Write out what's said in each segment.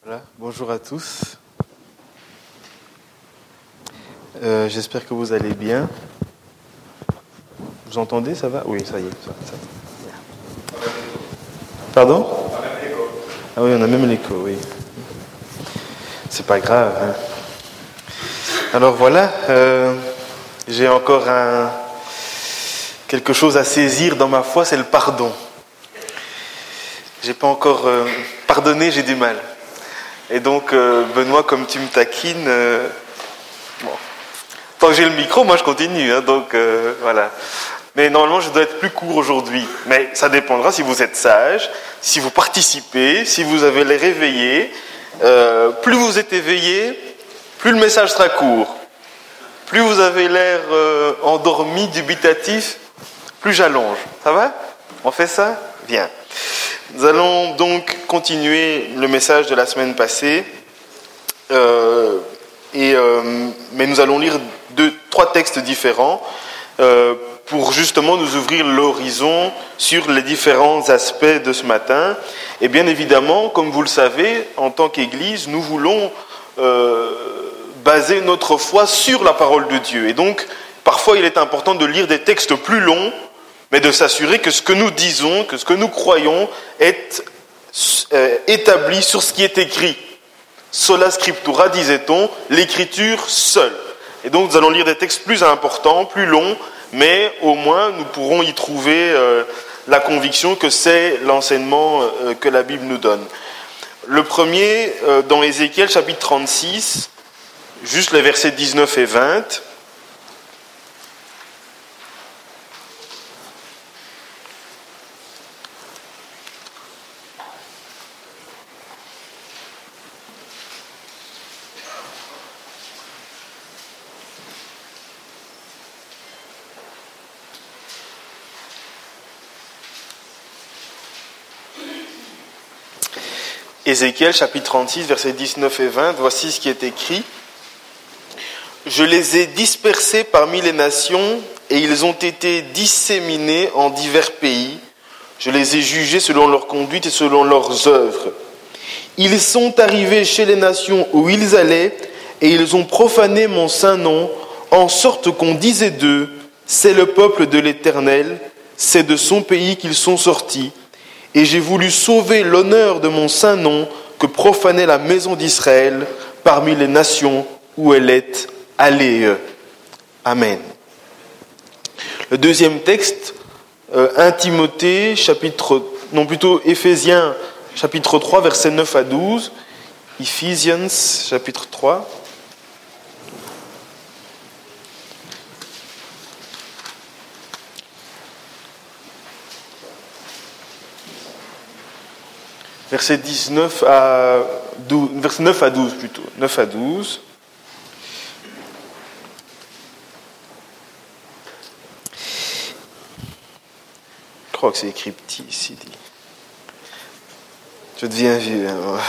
Voilà, bonjour à tous. J'espère que vous allez bien. Vous entendez, ça va? Oui, ça y est. Ça. Pardon? Ah oui, on a même l'écho, oui. C'est pas grave. Hein. Alors voilà, j'ai encore quelque chose à saisir dans ma foi, c'est le pardon. J'ai pas encore pardonné, j'ai du mal. Et donc, Benoît, comme tu me taquines, bon, tant que j'ai le micro, moi je continue. Hein, donc, voilà. Mais normalement, je dois être plus court aujourd'hui. Mais ça dépendra si vous êtes sage, si vous participez, si vous avez l'air éveillé. Plus vous êtes éveillé, plus le message sera court. Plus vous avez l'air endormi, dubitatif, plus j'allonge. Ça va? On fait ça? Bien. Nous allons donc continuer le message de la semaine passée, mais nous allons lire trois textes différents pour justement nous ouvrir l'horizon sur les différents aspects de ce matin. Et bien évidemment, comme vous le savez, en tant qu'Église, nous voulons baser notre foi sur la parole de Dieu. Et donc, parfois, il est important de lire des textes plus longs, mais de s'assurer que ce que nous disons, que ce que nous croyons est établi sur ce qui est écrit. Sola scriptura, disait-on, l'écriture seule. Et donc nous allons lire des textes plus importants, plus longs, mais au moins nous pourrons y trouver la conviction que c'est l'enseignement que la Bible nous donne. Le premier, dans Ézéchiel chapitre 36, juste les versets 19 et 20. Ézéchiel, chapitre 36, versets 19 et 20, voici ce qui est écrit. « Je les ai dispersés parmi les nations, et ils ont été disséminés en divers pays. Je les ai jugés selon leur conduite et selon leurs œuvres. Ils sont arrivés chez les nations où ils allaient, et ils ont profané mon saint nom, en sorte qu'on disait d'eux, c'est le peuple de l'Éternel, c'est de son pays qu'ils sont sortis. Et j'ai voulu sauver l'honneur de mon saint nom que profanait la maison d'Israël parmi les nations où elle est allée. » Amen. Le deuxième texte, 1 Timothée, Éphésiens, chapitre 3, versets 9 à 12. Ephesians, chapitre 3. Versets 9 à 12 plutôt. 9 à 12. Je crois que c'est écrit petit ici. Je deviens vieux.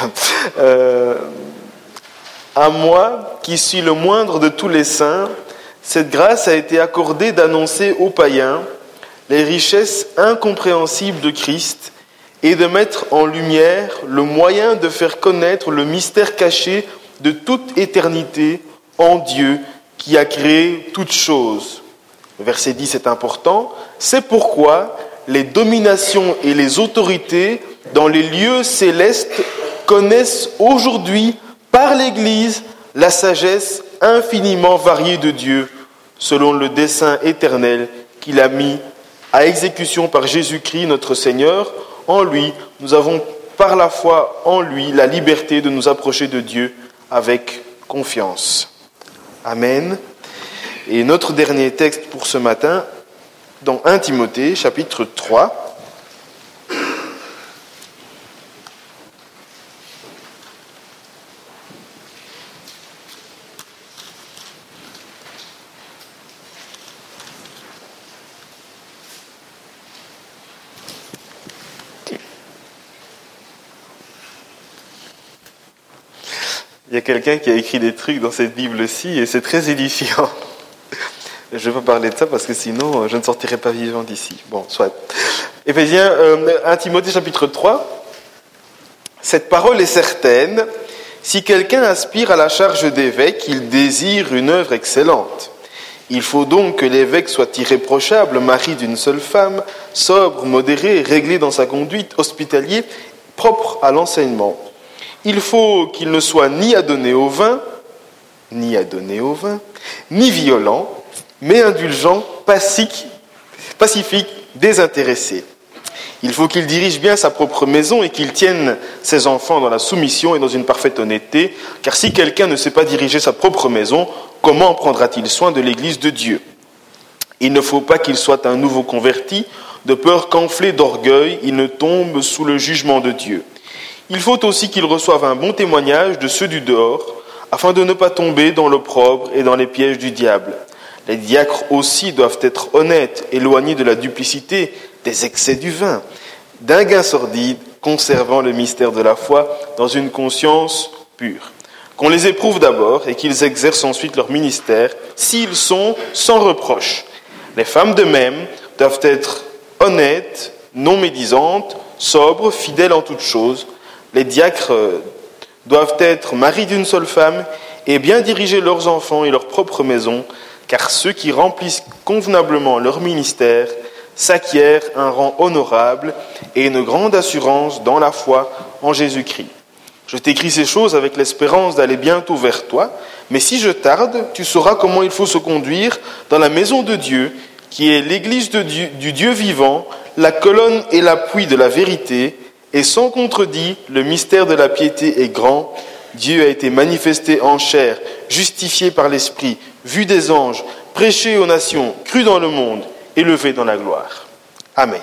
À moi, qui suis le moindre de tous les saints, cette grâce a été accordée d'annoncer aux païens les richesses incompréhensibles de Christ et de mettre en lumière le moyen de faire connaître le mystère caché de toute éternité en Dieu qui a créé toutes choses. Le verset 10 est important. C'est pourquoi les dominations et les autorités dans les lieux célestes connaissent aujourd'hui par l'Église la sagesse infiniment variée de Dieu, selon le dessein éternel qu'il a mis à exécution par Jésus-Christ notre Seigneur. En lui, nous avons par la foi en lui la liberté de nous approcher de Dieu avec confiance. Amen. Et notre dernier texte pour ce matin, dans 1 Timothée, chapitre 3. Il y a quelqu'un qui a écrit des trucs dans cette Bible-ci et c'est très édifiant. Je ne vais pas parler de ça parce que sinon je ne sortirai pas vivant d'ici. Bon, soit. Éphésiens, 1 Timothée chapitre 3, Cette parole est certaine. Si quelqu'un aspire à la charge d'évêque, il désire une œuvre excellente. Il faut donc que l'évêque soit irréprochable, mari d'une seule femme, sobre, modéré, réglé dans sa conduite, hospitalier, propre à l'enseignement. Il faut qu'il ne soit ni adonné au vin, ni violent, mais indulgent, pacifique, désintéressé. Il faut qu'il dirige bien sa propre maison et qu'il tienne ses enfants dans la soumission et dans une parfaite honnêteté, car si quelqu'un ne sait pas diriger sa propre maison, comment prendra-t-il soin de l'Église de Dieu ? Il ne faut pas qu'il soit un nouveau converti, de peur qu'enflé d'orgueil, il ne tombe sous le jugement de Dieu. Il faut aussi qu'il reçoive un bon témoignage de ceux du dehors, afin de ne pas tomber dans l'opprobre et dans les pièges du diable. Les diacres aussi doivent être honnêtes, éloignés de la duplicité, des excès du vin, d'un gain sordide, conservant le mystère de la foi dans une conscience pure. Qu'on les éprouve d'abord et qu'ils exercent ensuite leur ministère, s'ils sont sans reproche. Les femmes de même doivent être honnêtes, non médisantes, sobres, fidèles en toutes choses. Les diacres doivent être maris d'une seule femme et bien diriger leurs enfants et leur propre maison, car ceux qui remplissent convenablement leur ministère s'acquièrent un rang honorable et une grande assurance dans la foi en Jésus-Christ. Je t'écris ces choses avec l'espérance d'aller bientôt vers toi, mais si je tarde, tu sauras comment il faut se conduire dans la maison de Dieu, qui est l'église du Dieu vivant, la colonne et l'appui de la vérité, et sans contredit, le mystère de la piété est grand. Dieu a été manifesté en chair, justifié par l'Esprit, vu des anges, prêché aux nations, cru dans le monde, élevé dans la gloire. Amen.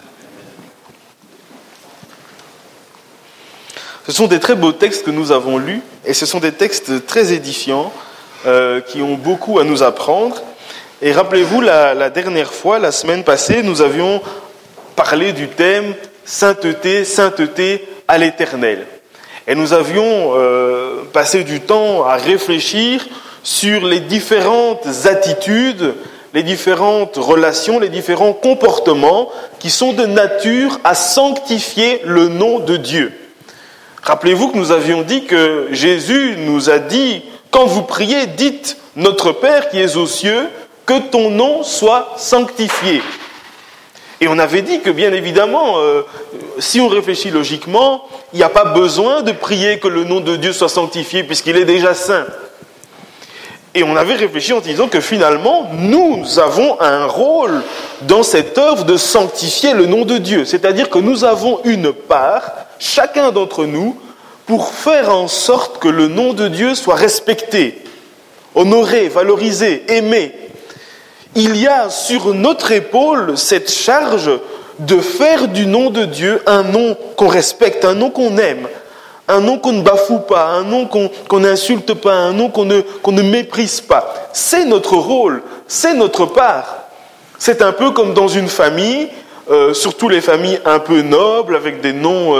Ce sont des très beaux textes que nous avons lus, et ce sont des textes très édifiants, qui ont beaucoup à nous apprendre. Et rappelez-vous, la dernière fois, la semaine passée, nous avions parlé du thème « Sainteté, sainteté à l'Éternel ». Et nous avions passé du temps à réfléchir sur les différentes attitudes, les différentes relations, les différents comportements qui sont de nature à sanctifier le nom de Dieu. Rappelez-vous que nous avions dit que Jésus nous a dit, quand vous priez, dites « Notre Père qui es aux cieux, que ton nom soit sanctifié ». Et on avait dit que, bien évidemment, si on réfléchit logiquement, il n'y a pas besoin de prier que le nom de Dieu soit sanctifié puisqu'il est déjà saint. Et on avait réfléchi en disant que finalement, nous avons un rôle dans cette œuvre de sanctifier le nom de Dieu. C'est-à-dire que nous avons une part, chacun d'entre nous, pour faire en sorte que le nom de Dieu soit respecté, honoré, valorisé, aimé. Il y a sur notre épaule cette charge de faire du nom de Dieu un nom qu'on respecte, un nom qu'on aime, un nom qu'on ne bafoue pas, un nom qu'on n'insulte pas, un nom qu'on ne méprise pas. C'est notre rôle, c'est notre part. C'est un peu comme dans une famille, surtout les familles un peu nobles, avec des noms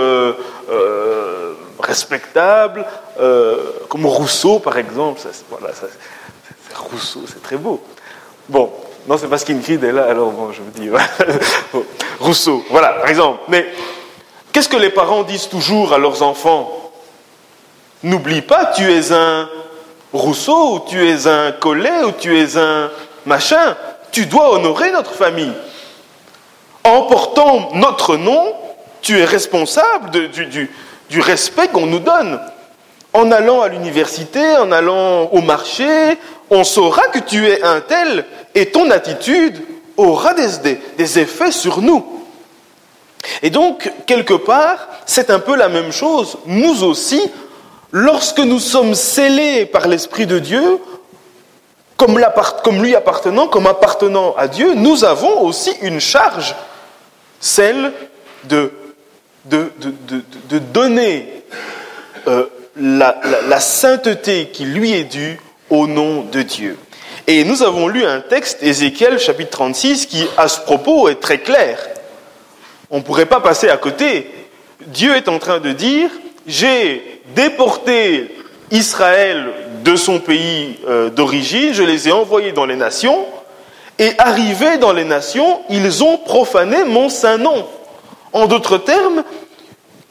respectables, comme Rousseau par exemple. C'est Rousseau, c'est très beau. Bon, non, c'est parce qu'Ingrid est là, alors bon, je vous dis, voilà. Bon, Rousseau, voilà, par exemple. Mais qu'est-ce que les parents disent toujours à leurs enfants ? N'oublie pas, tu es un Rousseau, ou tu es un Collet, ou tu es un machin. Tu dois honorer notre famille. En portant notre nom, tu es responsable du respect qu'on nous donne. En allant à l'université, en allant au marché, on saura que tu es un tel et ton attitude aura des effets sur nous. Et donc, quelque part, c'est un peu la même chose. Nous aussi, lorsque nous sommes scellés par l'Esprit de Dieu, comme lui appartenant, comme appartenant à Dieu, nous avons aussi une charge, celle de donner la sainteté qui lui est due au nom de Dieu. Et nous avons lu un texte, Ézéchiel, chapitre 36, qui, à ce propos, est très clair. On ne pourrait pas passer à côté. Dieu est en train de dire, j'ai déporté Israël de son pays d'origine, je les ai envoyés dans les nations, et arrivés dans les nations, ils ont profané mon saint nom. En d'autres termes,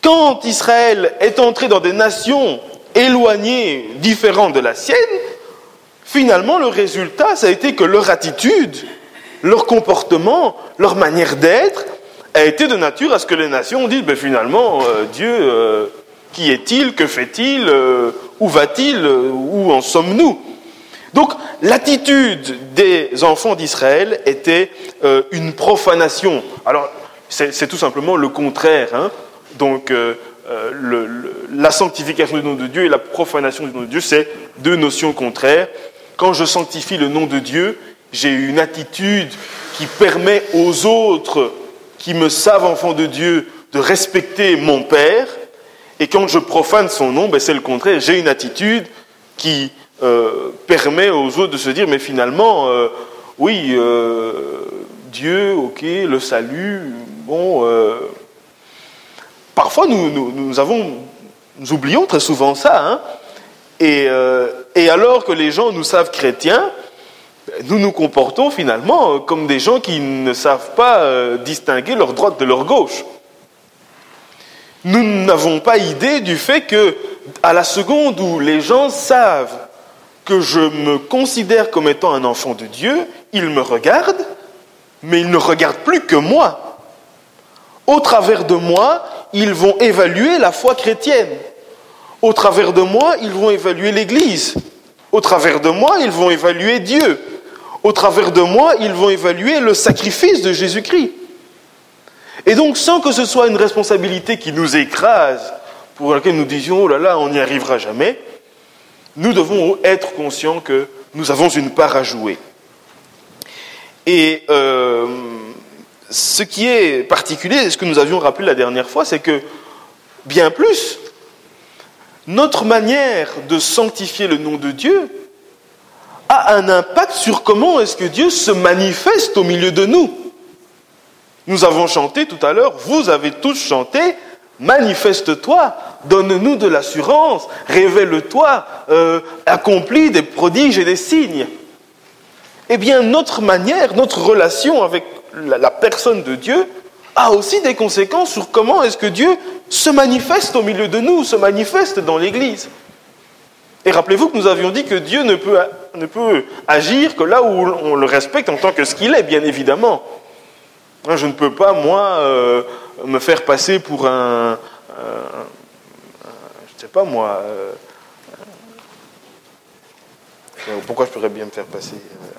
Quand Israël est entré dans des nations éloignées, différentes de la sienne, finalement le résultat, ça a été que leur attitude, leur comportement, leur manière d'être a été de nature à ce que les nations disent, finalement, Dieu, qui est-il, que fait-il, où va-t-il, où en sommes-nous? Donc l'attitude des enfants d'Israël était une profanation. Alors c'est tout simplement le contraire, hein. Donc la sanctification du nom de Dieu et la profanation du nom de Dieu, c'est deux notions contraires. Quand je sanctifie le nom de Dieu, j'ai une attitude qui permet aux autres qui me savent enfant de Dieu de respecter mon Père. Et quand je profane son nom, c'est le contraire. J'ai une attitude qui permet aux autres de se dire, mais finalement, oui, Dieu, ok, le salut, bon... Parfois, nous oublions très souvent ça, hein. Et alors que les gens nous savent chrétiens, nous nous comportons finalement comme des gens qui ne savent pas distinguer leur droite de leur gauche. Nous n'avons pas idée du fait que, à la seconde où les gens savent que je me considère comme étant un enfant de Dieu, ils me regardent, mais ils ne regardent plus que moi. Au travers de moi, ils vont évaluer la foi chrétienne. Au travers de moi, ils vont évaluer l'Église. Au travers de moi, ils vont évaluer Dieu. Au travers de moi, ils vont évaluer le sacrifice de Jésus-Christ. Et donc, sans que ce soit une responsabilité qui nous écrase, pour laquelle nous disions, oh là là, on n'y arrivera jamais, nous devons être conscients que nous avons une part à jouer. Et ce qui est particulier, ce que nous avions rappelé la dernière fois, c'est que, bien plus, notre manière de sanctifier le nom de Dieu a un impact sur comment est-ce que Dieu se manifeste au milieu de nous. Nous avons chanté tout à l'heure, vous avez tous chanté, manifeste-toi, donne-nous de l'assurance, révèle-toi, accomplis des prodiges et des signes. Eh bien, notre manière, notre relation avec la personne de Dieu a aussi des conséquences sur comment est-ce que Dieu se manifeste au milieu de nous, se manifeste dans l'Église. Et rappelez-vous que nous avions dit que Dieu ne peut agir que là où on le respecte en tant que ce qu'il est, bien évidemment. Je ne peux pas, moi, me faire passer pour je ne sais pas moi... pourquoi je pourrais bien me faire passer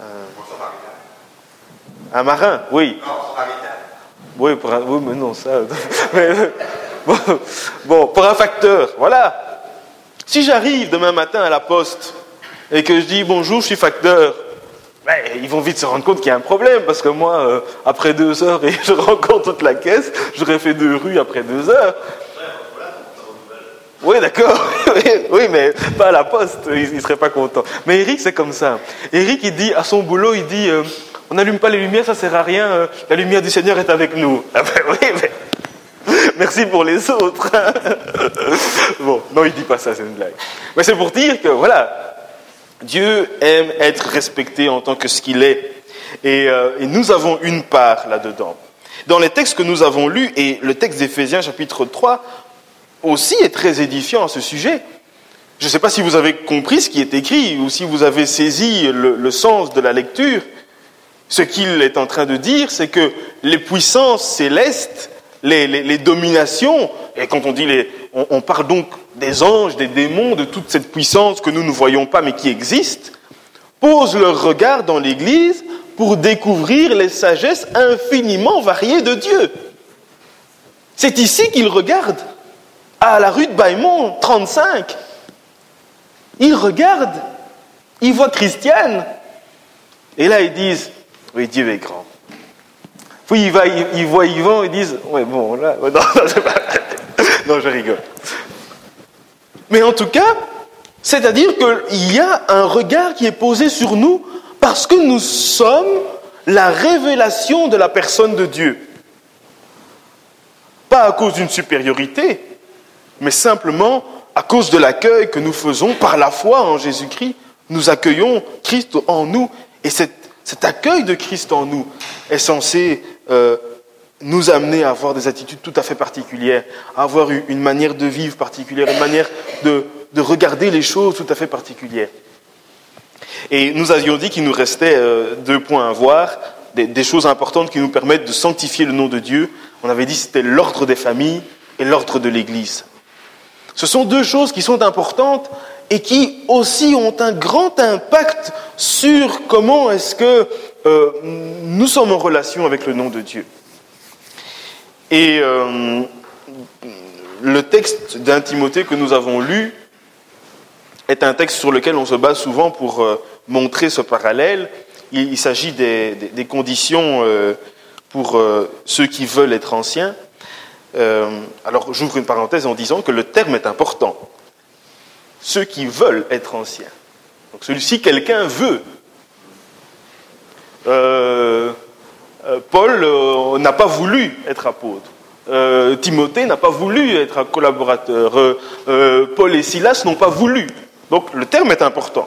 un marin, oui. Oui, mais non, ça... Bon, pour un facteur, voilà. Si j'arrive demain matin à la poste et que je dis « Bonjour, je suis facteur », ils vont vite se rendre compte qu'il y a un problème, parce que moi, après 2 heures et je rencontre toute la caisse, j'aurais fait 2 rues après 2 heures. Oui, d'accord. Oui, mais pas à la poste, il ne serait pas content. Mais Eric, c'est comme ça. Eric, il dit, à son boulot, il dit, on n'allume pas les lumières, ça ne sert à rien, la lumière du Seigneur est avec nous. Ah ben oui, mais merci pour les autres. Bon, non, il ne dit pas ça, c'est une blague. Mais c'est pour dire que, voilà, Dieu aime être respecté en tant que ce qu'il est. Et nous avons une part là-dedans. Dans les textes que nous avons lus, et le texte d'Éphésiens chapitre 3, aussi est très édifiant à ce sujet. Je ne sais pas si vous avez compris ce qui est écrit, ou si vous avez saisi le sens de la lecture. Ce qu'il est en train de dire, c'est que les puissances célestes, les dominations, et quand on dit on parle donc des anges, des démons, de toute cette puissance que nous ne voyons pas mais qui existe, posent leur regard dans l'Église pour découvrir les sagesses infiniment variées de Dieu. C'est ici qu'ils regardent, à la rue de Bailmont, 35. Ils regardent, ils voient Christiane, et là ils disent, oui, Dieu est grand. Puis ils voient Yvan, ils disent, ouais bon, là, non, non, je rigole. Mais en tout cas, c'est-à-dire qu'il y a un regard qui est posé sur nous parce que nous sommes la révélation de la personne de Dieu. Pas à cause d'une supériorité, mais simplement à cause de l'accueil que nous faisons par la foi en Jésus-Christ. Nous accueillons Christ en nous. Et cet accueil de Christ en nous est censé nous amener à avoir des attitudes tout à fait particulières, à avoir une manière de vivre particulière, une manière de regarder les choses tout à fait particulière. Et nous avions dit qu'il nous restait 2 points à voir, des choses importantes qui nous permettent de sanctifier le nom de Dieu. On avait dit que c'était l'ordre des familles et l'ordre de l'Église. Ce sont 2 choses qui sont importantes et qui aussi ont un grand impact sur comment est-ce que nous sommes en relation avec le nom de Dieu. Et le texte d'un Timothée que nous avons lu est un texte sur lequel on se base souvent pour montrer ce parallèle. Il s'agit des conditions pour ceux qui veulent être anciens. Alors j'ouvre une parenthèse en disant que le terme est important. Ceux qui veulent être anciens. Donc celui-ci, quelqu'un veut. Paul n'a pas voulu être apôtre. Timothée n'a pas voulu être un collaborateur. Paul et Silas n'ont pas voulu. Donc le terme est important.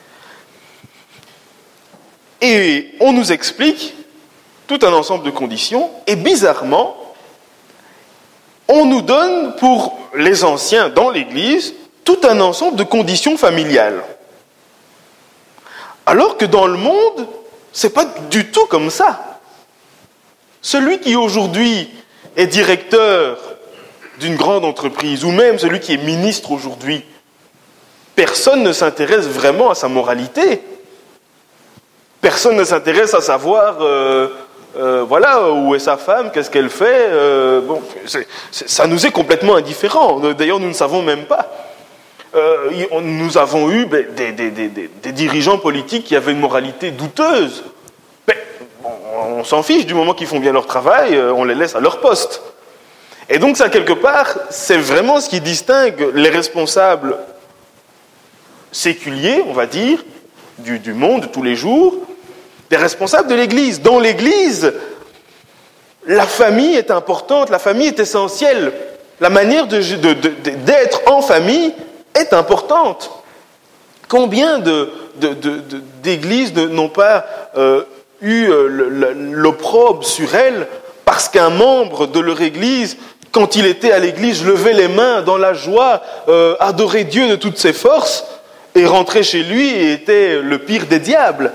Et on nous explique tout un ensemble de conditions, et bizarrement, on nous donne pour les anciens dans l'Église tout un ensemble de conditions familiales. Alors que dans le monde, c'est pas du tout comme ça. Celui qui aujourd'hui est directeur d'une grande entreprise, ou même celui qui est ministre aujourd'hui, personne ne s'intéresse vraiment à sa moralité. Personne ne s'intéresse à savoir, où est sa femme, qu'est-ce qu'elle fait. Ça nous est complètement indifférent. D'ailleurs, nous ne savons même pas. Nous avons eu des dirigeants politiques qui avaient une moralité douteuse. Mais on s'en fiche du moment qu'ils font bien leur travail, on les laisse à leur poste. Et donc ça, quelque part, c'est vraiment ce qui distingue les responsables séculiers, on va dire, du monde de tous les jours, des responsables de l'Église. Dans l'Église, la famille est importante, la famille est essentielle. La manière d'être en famille est importante. Combien d'églises n'ont pas eu l'opprobre sur elles parce qu'un membre de leur église, quand il était à l'église, levait les mains dans la joie, adorait Dieu de toutes ses forces, et rentrait chez lui et était le pire des diables.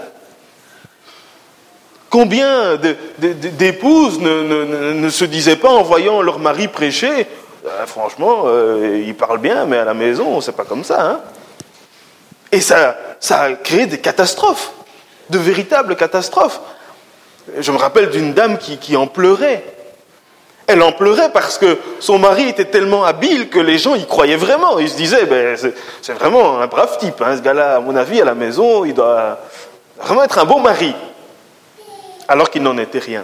Combien d'épouses ne se disaient pas en voyant leur mari prêcher, franchement, il parle bien, mais à la maison, c'est pas comme ça. Hein. Et ça a créé des catastrophes, de véritables catastrophes. Je me rappelle d'une dame qui en pleurait. Elle en pleurait parce que son mari était tellement habile que les gens y croyaient vraiment. Ils se disaient, c'est vraiment un brave type, hein, ce gars-là, à mon avis, à la maison, il doit vraiment être un bon mari. Alors qu'il n'en était rien.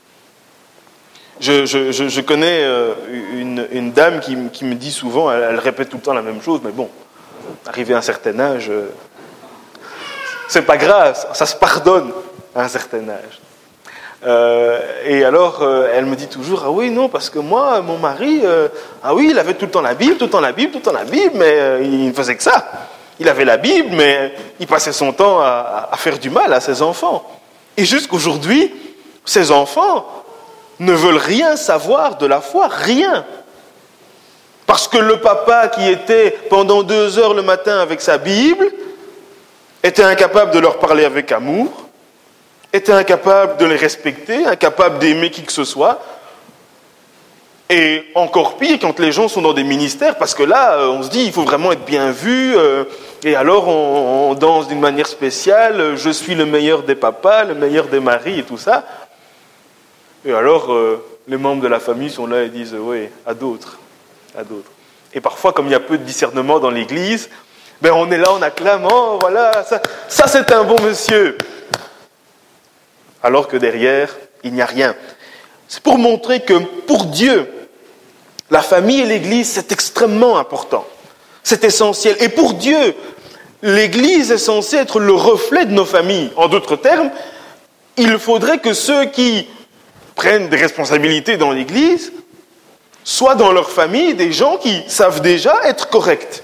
Je connais une dame qui me dit souvent, elle répète tout le temps la même chose, mais bon, arrivé à un certain âge, c'est pas grave, ça se pardonne à un certain âge. Et alors, elle me dit toujours, ah oui, non, parce que moi, mon mari, il avait tout le temps la Bible, mais il ne faisait que ça. Il avait la Bible, mais il passait son temps à faire du mal à ses enfants. Et jusqu'aujourd'hui, ces enfants ne veulent rien savoir de la foi, rien. Parce que le papa qui était pendant 2 heures le matin avec sa Bible était incapable de leur parler avec amour, était incapable de les respecter, incapable d'aimer qui que ce soit. Et encore pire quand les gens sont dans des ministères, parce que là, on se dit, il faut vraiment être bien vu, et alors on danse d'une manière spéciale, je suis le meilleur des papas, le meilleur des maris et tout ça. Et alors, les membres de la famille sont là et disent, oui, à d'autres. Et parfois, comme il y a peu de discernement dans l'église, on est là, on acclame, oh voilà, ça c'est un bon monsieur. Alors que derrière, il n'y a rien. C'est pour montrer que pour Dieu, la famille et l'Église, c'est extrêmement important. C'est essentiel. Et pour Dieu, l'Église est censée être le reflet de nos familles. En d'autres termes, il faudrait que ceux qui prennent des responsabilités dans l'Église soient dans leur famille des gens qui savent déjà être corrects.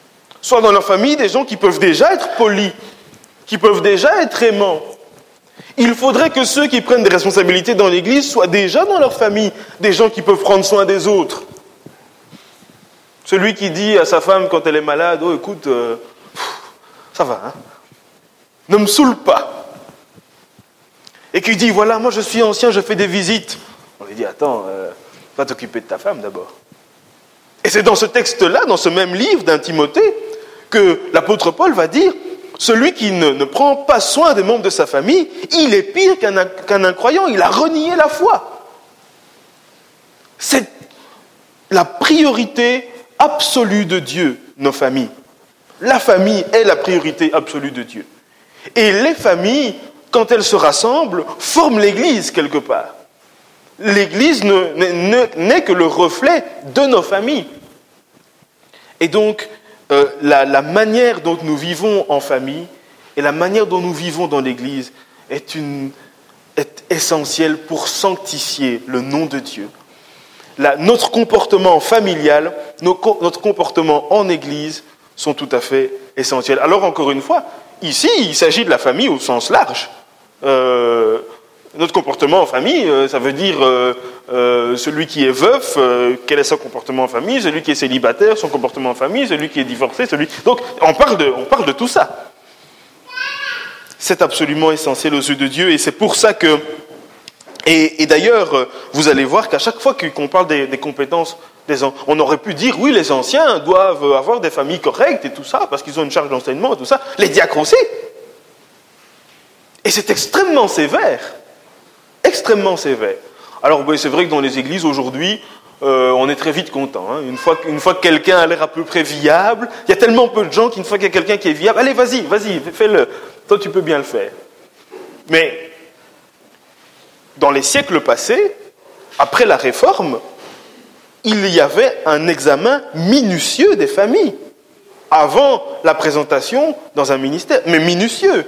Soit dans leur famille des gens qui peuvent déjà être polis, qui peuvent déjà être aimants. Il faudrait que ceux qui prennent des responsabilités dans l'Église soient déjà dans leur famille, des gens qui peuvent prendre soin des autres. Celui qui dit à sa femme quand elle est malade, « Oh, écoute, ça va, hein, ne me saoule pas. » Et qui dit, « Voilà, moi je suis ancien, je fais des visites. » On lui dit, « Attends, va t'occuper de ta femme d'abord. » Et c'est dans ce texte-là, dans ce même livre d'un Timothée, que l'apôtre Paul va dire, celui qui ne prend pas soin des membres de sa famille, il est pire qu'un incroyant, il a renié la foi. C'est la priorité absolue de Dieu, nos familles. La famille est la priorité absolue de Dieu. Et les familles, quand elles se rassemblent, forment l'Église quelque part. L'Église n'est que le reflet de nos familles. Et donc, la manière dont nous vivons en famille et la manière dont nous vivons dans l'Église est essentielle pour sanctifier le nom de Dieu. Notre comportement familial, notre comportement en Église sont tout à fait essentiels. Alors encore une fois, ici, il s'agit de la famille au sens large. Notre comportement en famille, ça veut dire celui qui est veuf, quel est son comportement en famille, celui qui est célibataire, son comportement en famille, celui qui est divorcé, Donc, on parle de tout ça. C'est absolument essentiel aux yeux de Dieu, et c'est pour ça que... Et d'ailleurs, vous allez voir qu'à chaque fois qu'on parle des compétences des enfants, on aurait pu dire, oui, les anciens doivent avoir des familles correctes et tout ça, parce qu'ils ont une charge d'enseignement et tout ça. Les diacres aussi. Et c'est extrêmement sévère. Extrêmement sévère. Alors, c'est vrai que dans les églises, aujourd'hui, on est très vite content. Hein. Une fois que quelqu'un a l'air à peu près viable, il y a tellement peu de gens qu'une fois qu'il y a quelqu'un qui est viable, allez, vas-y, fais-le. Toi, tu peux bien le faire. Mais, dans les siècles passés, après la Réforme, il y avait un examen minutieux des familles. Avant la présentation dans un ministère, mais minutieux.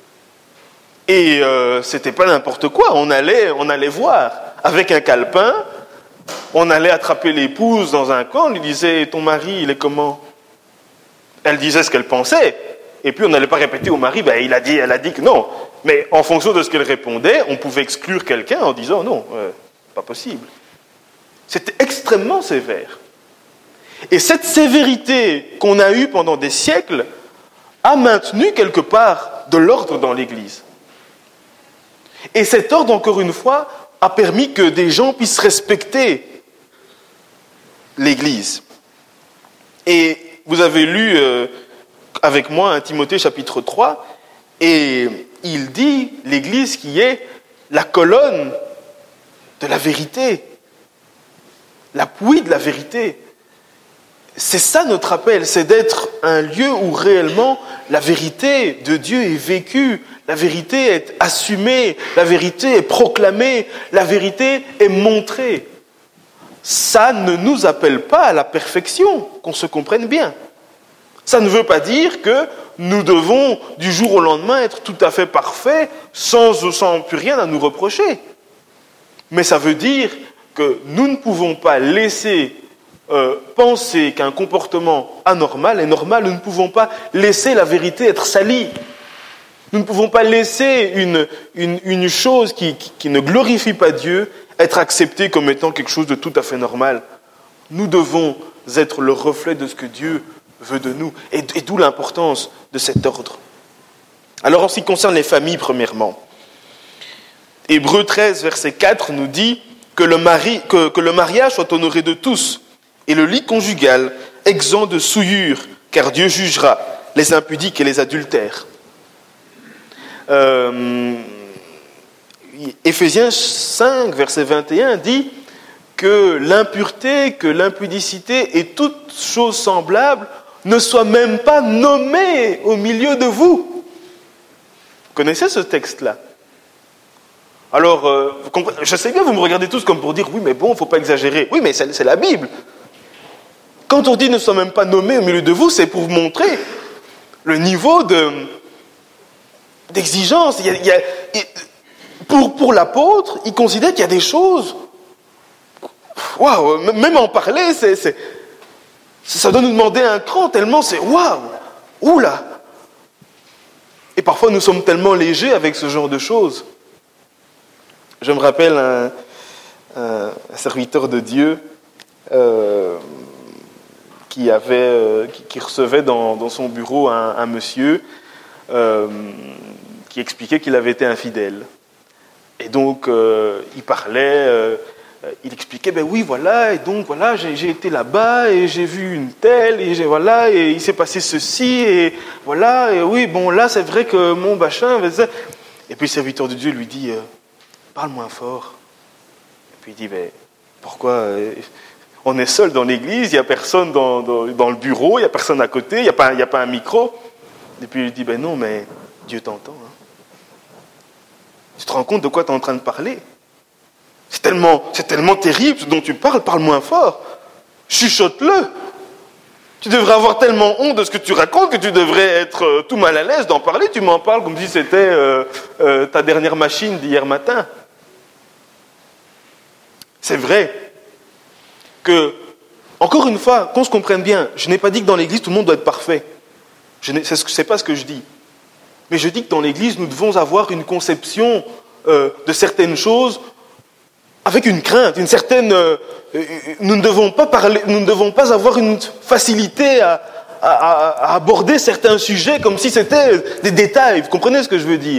Et c'était pas n'importe quoi, on allait voir. Avec un calepin, on allait attraper l'épouse dans un coin, on lui disait « Ton mari, il est comment ?» Elle disait ce qu'elle pensait, et puis on n'allait pas répéter au mari « Elle a dit que non ». Mais en fonction de ce qu'elle répondait, on pouvait exclure quelqu'un en disant « Non, pas possible ». C'était extrêmement sévère. Et cette sévérité qu'on a eue pendant des siècles a maintenu quelque part de l'ordre dans l'Église. Et cet ordre, encore une fois, a permis que des gens puissent respecter l'Église. Et vous avez lu avec moi 1 Timothée chapitre 3, et il dit l'Église qui est la colonne de la vérité, l'appui de la vérité. C'est ça notre appel, c'est d'être un lieu où réellement la vérité de Dieu est vécue, la vérité est assumée, la vérité est proclamée, la vérité est montrée. Ça ne nous appelle pas à la perfection, qu'on se comprenne bien. Ça ne veut pas dire que nous devons du jour au lendemain être tout à fait parfaits sans plus rien à nous reprocher. Mais ça veut dire que nous ne pouvons pas laisser penser qu'un comportement anormal est normal. Nous ne pouvons pas laisser la vérité être salie. Nous ne pouvons pas laisser une chose qui ne glorifie pas Dieu être acceptée comme étant quelque chose de tout à fait normal. Nous devons être le reflet de ce que Dieu veut de nous. Et d'où l'importance de cet ordre. Alors en ce qui concerne les familles, premièrement, Hébreux 13, verset 4 nous dit que le mariage soit honoré de tous et le lit conjugal exempt de souillure, car Dieu jugera les impudiques et les adultères. Éphésiens 5, verset 21 dit que l'impureté, que l'impudicité et toute chose semblable ne soient même pas nommées au milieu de vous. Vous connaissez ce texte-là? Alors, je sais bien, vous me regardez tous comme pour dire, oui, mais bon, il ne faut pas exagérer. Oui, mais c'est la Bible. Quand on dit ne soient même pas nommés au milieu de vous, c'est pour vous montrer le niveau d'exigence. Pour l'apôtre, il considère qu'il y a des choses... Waouh, même en parler, ça doit nous demander un cran, tellement c'est waouh, oula. Et parfois nous sommes tellement légers avec ce genre de choses. Je me rappelle un serviteur de Dieu qui recevait dans son bureau un monsieur qui expliquait qu'il avait été infidèle. Et donc, il parlait, il expliquait, ben oui, voilà, et donc, voilà, j'ai été là-bas, et j'ai vu une telle, et voilà, et il s'est passé ceci, et voilà, et oui, bon, là, c'est vrai que mon machin... Et puis, le serviteur de Dieu lui dit, parle moins fort. Et puis, il dit, ben, pourquoi on est seul dans l'église, il n'y a personne dans le bureau, il n'y a personne à côté, il n'y a pas un micro. Et puis, il dit, ben non, mais Dieu t'entend, hein. Tu te rends compte de quoi tu es en train de parler? C'est tellement terrible ce dont tu parles, parle moins fort. Chuchote-le. Tu devrais avoir tellement honte de ce que tu racontes que tu devrais être tout mal à l'aise d'en parler. Tu m'en parles comme si c'était ta dernière machine d'hier matin. C'est vrai que, encore une fois, qu'on se comprenne bien, je n'ai pas dit que dans l'église tout le monde doit être parfait. C'est pas ce que je dis. Mais je dis que dans l'Église, nous devons avoir une conception de certaines choses avec une crainte, une certaine... nous ne devons pas avoir une facilité à aborder certains sujets comme si c'était des détails. Vous comprenez ce que je veux dire?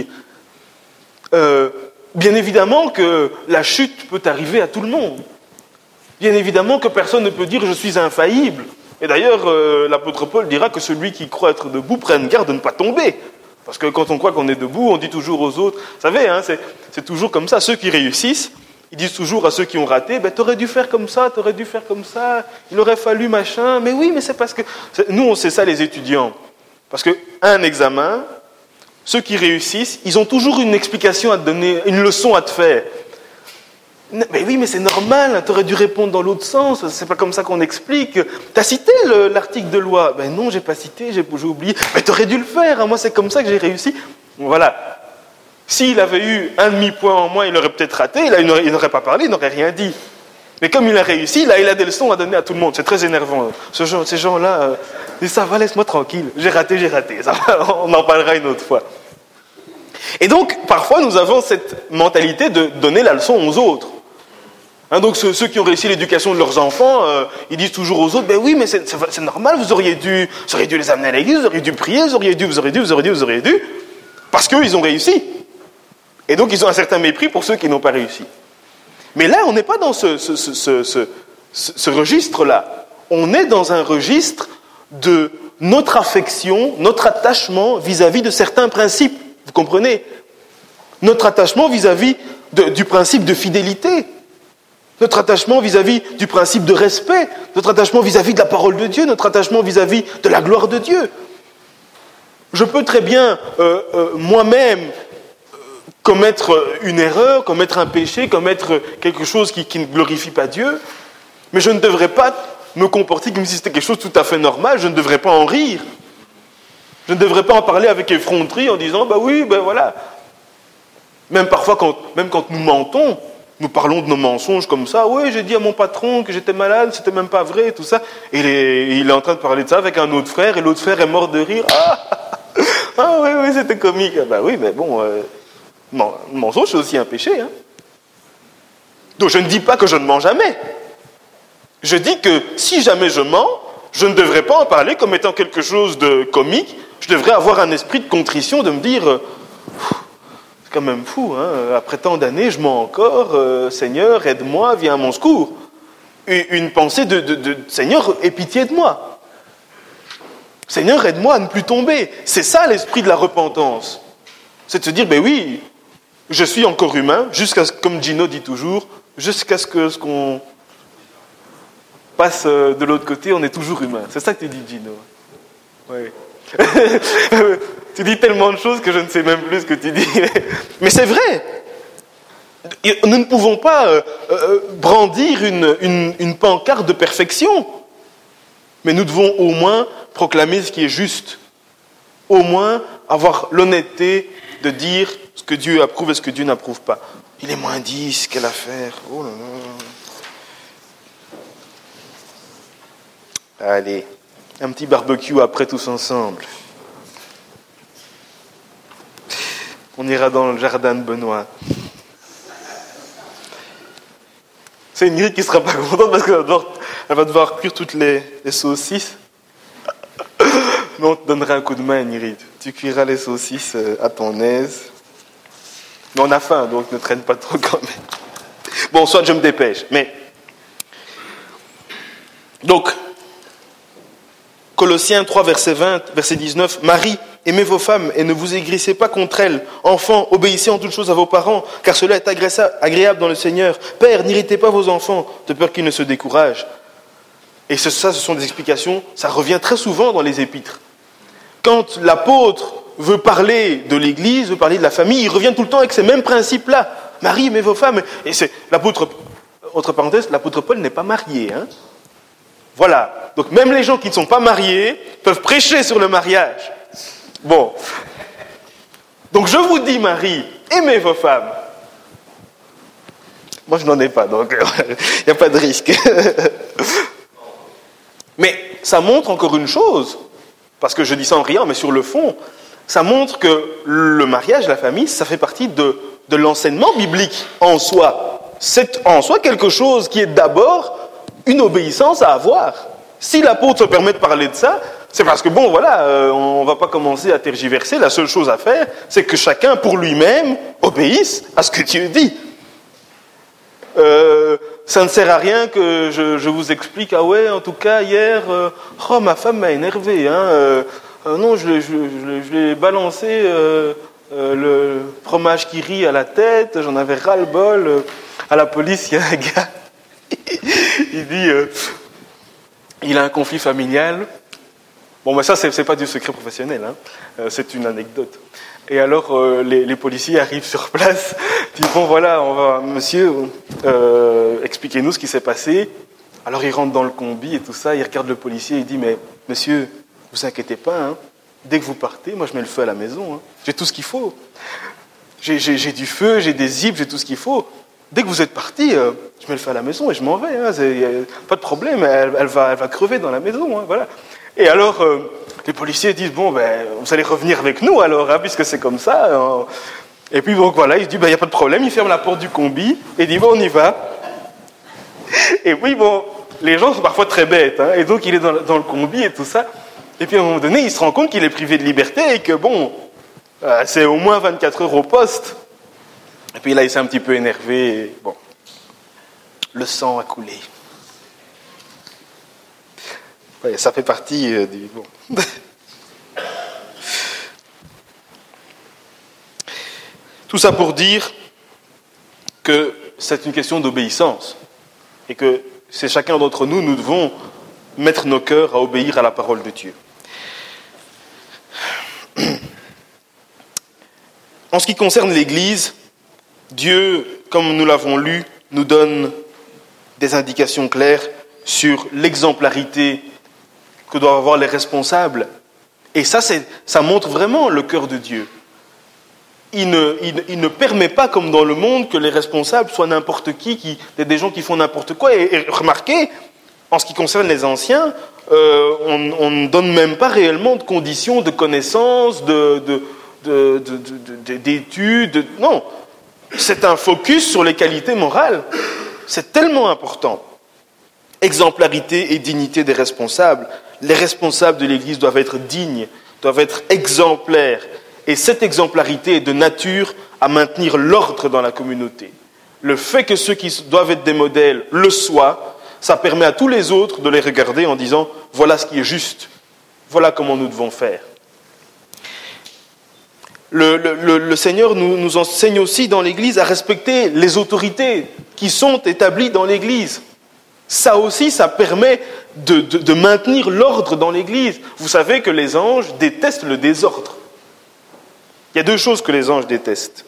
Bien évidemment que la chute peut arriver à tout le monde. Bien évidemment que personne ne peut dire « je suis infaillible ». Et d'ailleurs, l'apôtre Paul dira que celui qui croit être debout prenne garde de ne pas tomber. Parce que quand on croit qu'on est debout, on dit toujours aux autres, vous savez, hein, c'est toujours comme ça, ceux qui réussissent, ils disent toujours à ceux qui ont raté, ben t'aurais dû faire comme ça, il aurait fallu machin, mais oui, mais c'est parce que... Nous, on sait ça les étudiants. Parce qu'un examen, ceux qui réussissent, ils ont toujours une explication à te donner, une leçon à te faire. Mais oui, mais c'est normal, hein, t'aurais dû répondre dans l'autre sens, c'est pas comme ça qu'on explique. T'as cité l'article de loi? Ben non, j'ai pas cité, j'ai oublié. Mais t'aurais dû le faire, hein, moi c'est comme ça que j'ai réussi. Voilà. S'il avait eu un demi-point en moins, il aurait peut-être raté, il n'aurait pas parlé, il n'aurait rien dit. Mais comme il a réussi, là, il a des leçons à donner à tout le monde. C'est très énervant. Ces gens-là, disent ça va, laisse-moi tranquille. J'ai raté. Ça va, on en parlera une autre fois. Et donc, parfois, nous avons cette mentalité de donner la leçon aux autres. Hein, donc ceux qui ont réussi l'éducation de leurs enfants, ils disent toujours aux autres, ben oui, mais c'est normal, vous auriez dû les amener à l'église, vous auriez dû prier, vous auriez dû, parce qu'ils ont réussi. Et donc ils ont un certain mépris pour ceux qui n'ont pas réussi. Mais là, on n'est pas dans ce registre-là. On est dans un registre de notre affection, notre attachement vis-à-vis de certains principes. Vous comprenez? Notre attachement vis-à-vis du principe de fidélité. Notre attachement vis-à-vis du principe de respect, notre attachement vis-à-vis de la parole de Dieu, notre attachement vis-à-vis de la gloire de Dieu. Je peux très bien moi-même commettre une erreur, commettre un péché, commettre quelque chose qui ne glorifie pas Dieu, mais je ne devrais pas me comporter comme si c'était quelque chose de tout à fait normal, je ne devrais pas en rire. Je ne devrais pas en parler avec effronterie en disant « bah oui, ben voilà ». Même parfois, quand nous mentons, nous parlons de nos mensonges comme ça. Oui, j'ai dit à mon patron que j'étais malade, c'était même pas vrai, tout ça. Et il est en train de parler de ça avec un autre frère, et l'autre frère est mort de rire. Ah oui, c'était comique. Ah, bah oui, mais bon, le mensonge, c'est aussi un péché. Hein. Donc je ne dis pas que je ne mens jamais. Je dis que si jamais je mens, je ne devrais pas en parler comme étant quelque chose de comique. Je devrais avoir un esprit de contrition, de me dire... C'est quand même fou, hein. Après tant d'années, je mens encore. Seigneur, aide-moi, viens à mon secours. Une pensée de Seigneur, aie pitié de moi. Seigneur, aide-moi à ne plus tomber. C'est ça l'esprit de la repentance. C'est de se dire, ben oui, je suis encore humain, comme Gino dit toujours, jusqu'à ce qu'on passe de l'autre côté, on est toujours humain. C'est ça que tu dis, Gino. Oui. Tu dis tellement de choses que je ne sais même plus ce que tu dis. Mais c'est vrai. Nous ne pouvons pas brandir une pancarte de perfection. Mais nous devons au moins proclamer ce qui est juste. Au moins avoir l'honnêteté de dire ce que Dieu approuve et ce que Dieu n'approuve pas. Il est moins 10, quelle affaire. Oh là là. Allez, un petit barbecue après tous ensemble. On ira dans le jardin de Benoît. C'est Ingrid qui sera pas contente parce qu'elle va devoir cuire toutes les saucisses. Mais on te donnera un coup de main, Ingrid. Tu cuiras les saucisses à ton aise. Mais on a faim, donc ne traîne pas trop quand même. Bon, soit je me dépêche. Mais donc, Colossiens 3, verset 20, verset 19. Marie, aimez vos femmes et ne vous aigrissez pas contre elles. Enfants, obéissez en toutes choses à vos parents, car cela est agréable dans le Seigneur. Père, n'irritez pas vos enfants, de peur qu'ils ne se découragent. Et ce sont des explications, ça revient très souvent dans les épîtres. Quand l'apôtre veut parler de l'Église, veut parler de la famille, il revient tout le temps avec ces mêmes principes-là. Marie, aimez vos femmes. Et c'est l'apôtre, entre parenthèses, l'apôtre Paul n'est pas marié. Voilà. Donc même les gens qui ne sont pas mariés peuvent prêcher sur le mariage. Bon. Donc je vous dis, Marie, aimez vos femmes. Moi, je n'en ai pas, donc il n'y a pas de risque. Mais ça montre encore une chose, parce que je dis ça en riant, mais sur le fond, ça montre que le mariage, la famille, ça fait partie de l'enseignement biblique en soi. C'est en soi quelque chose qui est d'abord une obéissance à avoir. Si l'apôtre se permet de parler de ça, c'est parce que, bon, voilà, on ne va pas commencer à tergiverser. La seule chose à faire, c'est que chacun, pour lui-même, obéisse à ce que Dieu dit. Ça ne sert à rien que je vous explique, ah ouais, en tout cas, hier, ma femme m'a énervé, non, je l'ai balancé le fromage qui rit à la tête, j'en avais ras-le-bol. À la police, il y a un gars, il dit, il a un conflit familial. Bon, mais ça, c'est pas du secret professionnel, c'est une anecdote. Et alors, les policiers arrivent sur place, disent, bon, voilà, monsieur, expliquez-nous ce qui s'est passé. Alors, il rentre dans le combi et tout ça, il regarde le policier, il dit, mais monsieur, vous inquiétez pas, dès que vous partez, moi, je mets le feu à la maison, j'ai tout ce qu'il faut. J'ai du feu, j'ai des zips, j'ai tout ce qu'il faut. Dès que vous êtes parti, je mets le feu à la maison et je m'en vais, pas de problème, elle va crever dans la maison, voilà. Et alors, les policiers disent, bon, vous allez revenir avec nous alors, puisque c'est comme ça. Et puis, donc voilà, il dit, il n'y a pas de problème, il ferme la porte du combi, et il dit, bon, on y va. Et puis, bon, les gens sont parfois très bêtes, et donc il est dans le combi et tout ça. Et puis, à un moment donné, il se rend compte qu'il est privé de liberté et que, bon, c'est au moins 24 heures au poste. Et puis là, il s'est un petit peu énervé, et bon, le sang a coulé. Ouais, ça fait partie du... Bon. Tout ça pour dire que c'est une question d'obéissance et que c'est chacun d'entre nous, nous devons mettre nos cœurs à obéir à la parole de Dieu. En ce qui concerne l'Église, Dieu, comme nous l'avons lu, nous donne des indications claires sur l'exemplarité que doivent avoir les responsables. Et ça montre vraiment le cœur de Dieu. Il ne permet pas, comme dans le monde, que les responsables soient n'importe qui des gens qui font n'importe quoi. Et remarquez, en ce qui concerne les anciens, on ne donne même pas réellement de conditions de connaissances, d'études. Non, c'est un focus sur les qualités morales. C'est tellement important. Exemplarité et dignité des responsables. Les responsables de l'Église doivent être dignes, doivent être exemplaires. Et cette exemplarité est de nature à maintenir l'ordre dans la communauté. Le fait que ceux qui doivent être des modèles le soient, ça permet à tous les autres de les regarder en disant « voilà ce qui est juste, voilà comment nous devons faire ». Le Seigneur nous enseigne aussi dans l'Église à respecter les autorités qui sont établies dans l'Église. Ça aussi, ça permet de maintenir l'ordre dans l'Église. Vous savez que les anges détestent le désordre. Il y a deux choses que les anges détestent.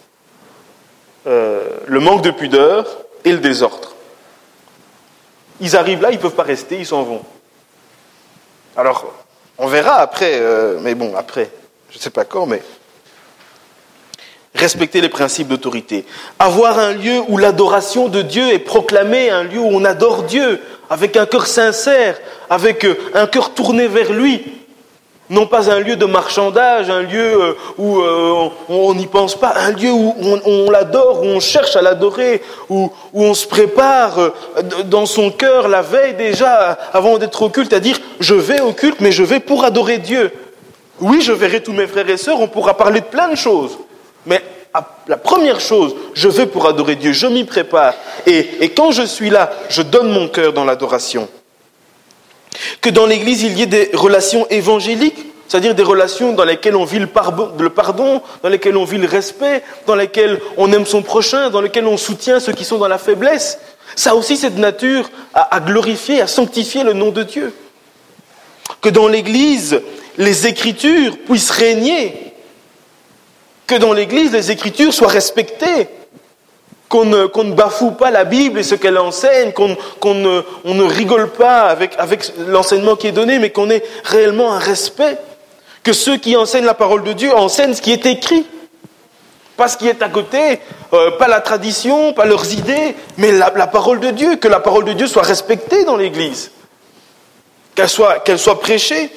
Le manque de pudeur et le désordre. Ils arrivent là, ils ne peuvent pas rester, ils s'en vont. Alors, on verra après, mais bon, après, je ne sais pas quand, mais... Respecter les principes d'autorité. Avoir un lieu où l'adoration de Dieu est proclamée, un lieu où on adore Dieu, avec un cœur sincère, avec un cœur tourné vers lui. Non pas un lieu de marchandage, un lieu où on n'y pense pas, un lieu où on l'adore, où on cherche à l'adorer, où on se prépare dans son cœur la veille déjà, avant d'être au culte, à dire « je vais au culte, mais je vais pour adorer Dieu ». Oui, je verrai tous mes frères et sœurs, on pourra parler de plein de choses, mais la première chose, je vais pour adorer Dieu, je m'y prépare, et quand je suis là, je donne mon cœur dans l'adoration. Que dans l'Église, il y ait des relations évangéliques, c'est-à-dire des relations dans lesquelles on vit le pardon, dans lesquelles on vit le respect, dans lesquelles on aime son prochain, dans lesquelles on soutient ceux qui sont dans la faiblesse. Ça aussi, c'est de nature à glorifier, à sanctifier le nom de Dieu. Que dans l'Église, les Écritures puissent régner. Que dans l'Église, les Écritures soient respectées. Qu'on ne bafoue pas la Bible et ce qu'elle enseigne, qu'on ne rigole pas avec l'enseignement qui est donné, mais qu'on ait réellement un respect. Que ceux qui enseignent la parole de Dieu enseignent ce qui est écrit. Pas ce qui est à côté, pas la tradition, pas leurs idées, mais la parole de Dieu. Que la parole de Dieu soit respectée dans l'Église. Qu'elle soit prêchée.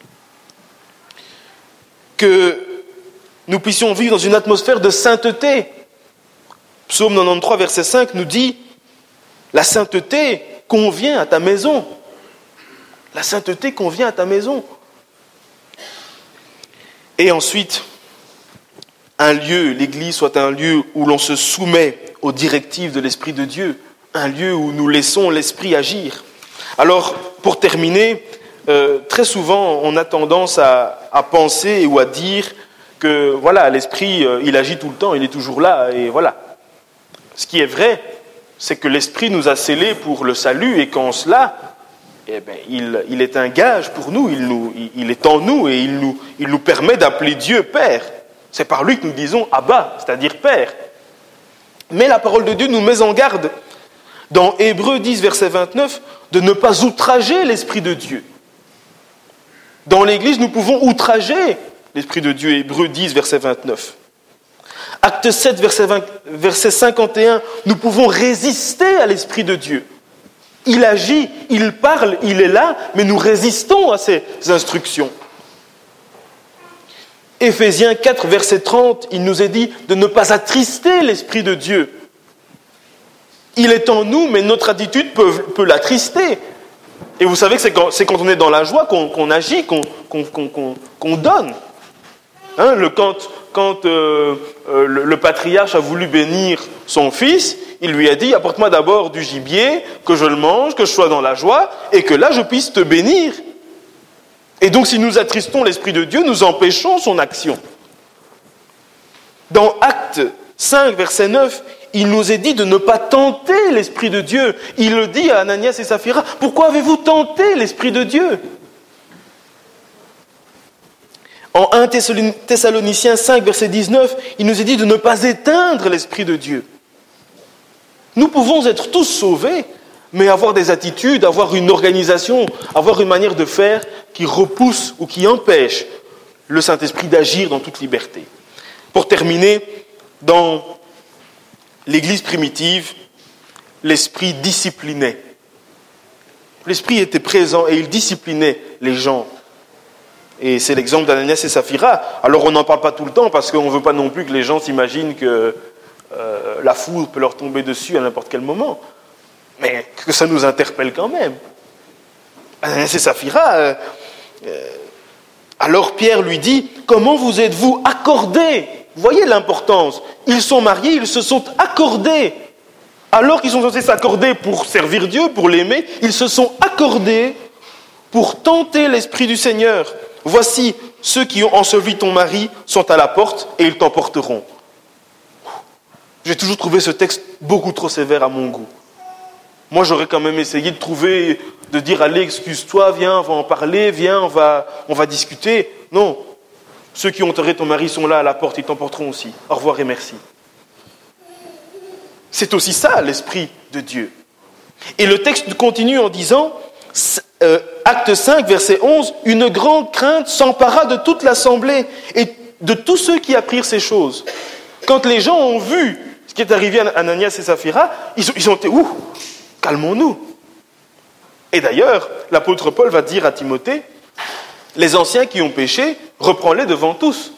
Que nous puissions vivre dans une atmosphère de sainteté. Psaume 93, verset 5 nous dit « La sainteté convient à ta maison. » La sainteté convient à ta maison. Et ensuite, l'Église soit un lieu où l'on se soumet aux directives de l'Esprit de Dieu, un lieu où nous laissons l'Esprit agir. Alors, pour terminer, très souvent, on a tendance à penser ou à dire que voilà, l'Esprit, il agit tout le temps, il est toujours là, et voilà. Ce qui est vrai, c'est que l'Esprit nous a scellés pour le salut, et qu'en cela, il est un gage pour nous, il est en nous, et il nous permet d'appeler Dieu Père. C'est par lui que nous disons Abba, c'est-à-dire Père. Mais la parole de Dieu nous met en garde, dans Hébreux 10, verset 29, de ne pas outrager l'Esprit de Dieu. Dans l'Église, nous pouvons outrager l'Esprit de Dieu, Hébreux 10, verset 29. Acte 7, verset 51, nous pouvons résister à l'Esprit de Dieu. Il agit, il parle, il est là, mais nous résistons à ses instructions. Éphésiens 4, verset 30, il nous est dit de ne pas attrister l'Esprit de Dieu. Il est en nous, mais notre attitude peut l'attrister. Et vous savez que c'est quand on est dans la joie qu'on agit, qu'on donne. Hein, quand le patriarche a voulu bénir son fils, il lui a dit « Apporte-moi d'abord du gibier, que je le mange, que je sois dans la joie, et que là je puisse te bénir. » Et donc si nous attristons l'Esprit de Dieu, nous empêchons son action. Dans Acte 5, verset 9, il nous est dit de ne pas tenter l'Esprit de Dieu. Il le dit à Ananias et Saphira « Pourquoi avez-vous tenté l'Esprit de Dieu ?» En 1 Thessaloniciens 5, verset 19, il nous est dit de ne pas éteindre l'Esprit de Dieu. Nous pouvons être tous sauvés, mais avoir des attitudes, avoir une organisation, avoir une manière de faire qui repousse ou qui empêche le Saint-Esprit d'agir dans toute liberté. Pour terminer, dans l'Église primitive, l'Esprit disciplinait. L'Esprit était présent et il disciplinait les gens. Et c'est l'exemple d'Ananias et Saphira. Alors on n'en parle pas tout le temps parce qu'on ne veut pas non plus que les gens s'imaginent que la foudre peut leur tomber dessus à n'importe quel moment. Mais que ça nous interpelle quand même. Ananias et Saphira, alors Pierre lui dit, comment vous êtes-vous accordés ? Vous voyez l'importance. Ils sont mariés, ils se sont accordés. Alors qu'ils sont censés s'accorder pour servir Dieu, pour l'aimer, ils se sont accordés pour tenter l'Esprit du Seigneur. Voici, ceux qui ont enseveli ton mari sont à la porte et ils t'emporteront. J'ai toujours trouvé ce texte beaucoup trop sévère à mon goût. Moi, j'aurais quand même essayé de dire, allez, excuse-toi, viens, on va en parler, viens, on va discuter. Non. Ceux qui ont enterré ton mari sont là à la porte, ils t'emporteront aussi. Au revoir et merci. C'est aussi ça, l'Esprit de Dieu. Et le texte continue en disant, Acte 5, verset 11, « Une grande crainte s'empara de toute l'assemblée et de tous ceux qui apprirent ces choses. » Quand les gens ont vu ce qui est arrivé à Ananias et Saphira, ils ont été, calmons-nous. Et d'ailleurs, l'apôtre Paul va dire à Timothée, Les anciens qui ont péché, reprends-les devant tous.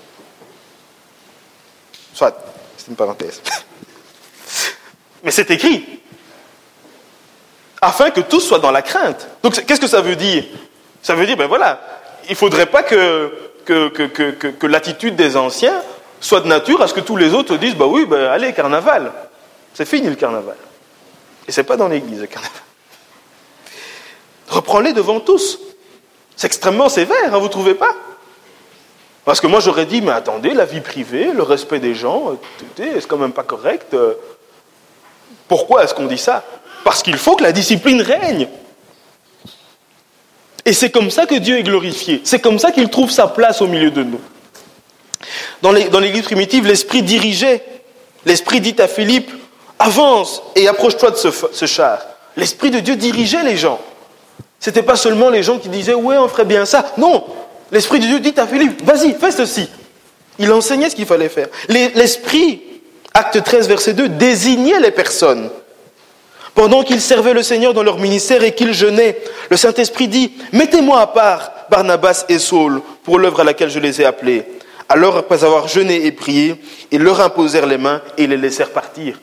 Soit, c'est une parenthèse. Mais c'est écrit. Afin que tous soient dans la crainte. Donc, qu'est-ce que ça veut dire? Ça veut dire, ben voilà, il ne faudrait pas que l'attitude des anciens soit de nature à ce que tous les autres disent, bah oui, ben allez, carnaval. C'est fini le carnaval. Et c'est pas dans l'église, le carnaval. Reprends-les devant tous. C'est extrêmement sévère, hein, vous ne trouvez pas? Parce que moi j'aurais dit, mais attendez, la vie privée, le respect des gens, c'est quand même pas correct. Pourquoi est-ce qu'on dit ça? Parce qu'il faut que la discipline règne. Et c'est comme ça que Dieu est glorifié. C'est comme ça qu'il trouve sa place au milieu de nous. Dans l'église primitive, l'Esprit dirigeait. L'Esprit dit à Philippe, avance et approche-toi de ce char. L'Esprit de Dieu dirigeait les gens. C'était pas seulement les gens qui disaient, ouais, on ferait bien ça. Non, l'Esprit de Dieu dit à Philippe, vas-y, fais ceci. Il enseignait ce qu'il fallait faire. L'Esprit, acte 13, verset 2, désignait les personnes. Pendant qu'ils servaient le Seigneur dans leur ministère et qu'ils jeûnaient, le Saint-Esprit dit, mettez-moi à part Barnabas et Saul pour l'œuvre à laquelle je les ai appelés. Alors, après avoir jeûné et prié, ils leur imposèrent les mains et les laissèrent partir.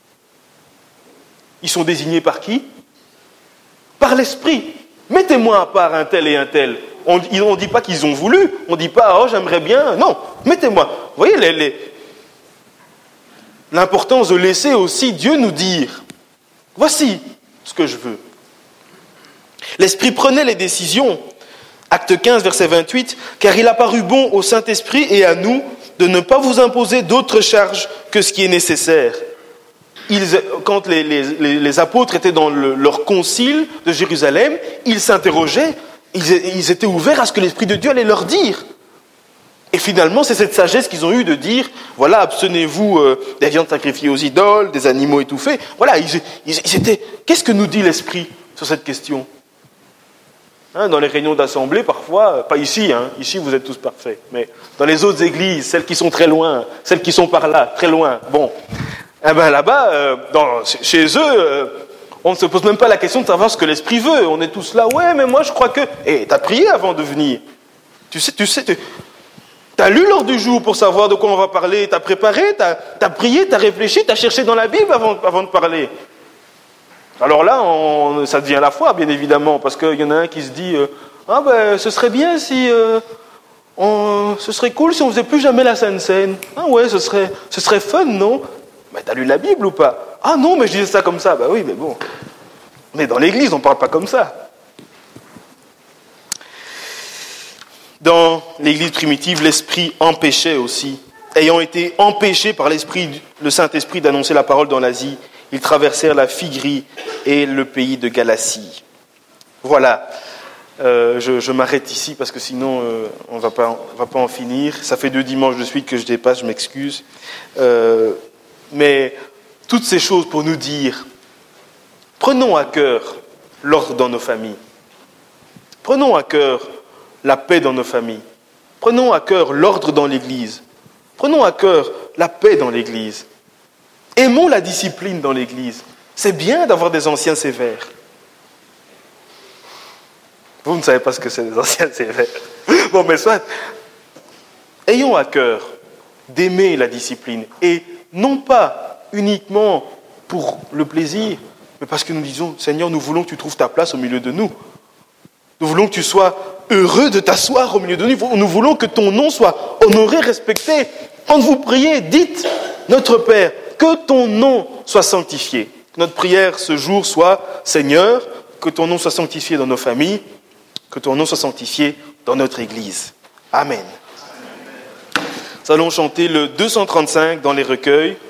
Ils sont désignés par qui? Par l'Esprit. Mettez-moi à part un tel et un tel. On ne dit pas qu'ils ont voulu, on ne dit pas, oh j'aimerais bien. Non, mettez-moi. Vous voyez l'importance de laisser aussi Dieu nous dire, voici ce que je veux. L'Esprit prenait les décisions. Acte 15, verset 28, car il a paru bon au Saint-Esprit et à nous de ne pas vous imposer d'autres charges que ce qui est nécessaire. Quand les apôtres étaient dans leur concile de Jérusalem, ils s'interrogeaient, ils étaient ouverts à ce que l'Esprit de Dieu allait leur dire. Et finalement, c'est cette sagesse qu'ils ont eue de dire, voilà, abstenez-vous des viandes sacrifiées aux idoles, des animaux étouffés. Voilà, ils étaient... Qu'est-ce que nous dit l'Esprit sur cette question? Dans les réunions d'assemblée, parfois, pas ici, ici vous êtes tous parfaits, mais dans les autres églises, celles qui sont très loin, celles qui sont par là, très loin, bon... Eh bien là-bas, chez eux, on ne se pose même pas la question de savoir ce que l'Esprit veut. On est tous là, ouais, mais moi je crois que... t'as prié avant de venir. Tu sais, t'as lu l'ordre du jour pour savoir de quoi on va parler. T'as préparé, t'as prié, t'as réfléchi, t'as cherché dans la Bible avant de parler. Alors là, ça devient la foi, bien évidemment, parce qu'il y en a un qui se dit, ce serait bien si... ce serait cool si on faisait plus jamais la Sainte Seine. Ah ouais, ce serait fun, non? Mais t'as lu la Bible ou pas? Ah non, mais je disais ça comme ça. Bah oui, mais bon. Mais dans l'église, on ne parle pas comme ça. Dans l'église primitive, l'Esprit empêchait aussi. Ayant été empêchés par le Saint-Esprit d'annoncer la parole dans l'Asie, ils traversèrent la Phrygie et le pays de Galatie. Voilà. Je m'arrête ici parce que sinon on va pas en finir. Ça fait 2 dimanches de suite que je dépasse, je m'excuse. Mais toutes ces choses pour nous dire, prenons à cœur l'ordre dans nos familles. Prenons à cœur la paix dans nos familles. Prenons à cœur l'ordre dans l'Église. Prenons à cœur la paix dans l'Église. Aimons la discipline dans l'Église. C'est bien d'avoir des anciens sévères. Vous ne savez pas ce que c'est des anciens sévères. Bon, mais soit. Ayons à cœur d'aimer la discipline. Et non pas uniquement pour le plaisir, mais parce que nous disons, Seigneur, nous voulons que tu trouves ta place au milieu de nous. Nous voulons que tu sois heureux de t'asseoir au milieu de nous. Nous voulons que ton nom soit honoré, respecté. Quand vous priez, dites, notre Père, que ton nom soit sanctifié. Que notre prière ce jour soit, Seigneur, que ton nom soit sanctifié dans nos familles, que ton nom soit sanctifié dans notre Église. Amen. Nous allons chanter le 235 dans les recueils.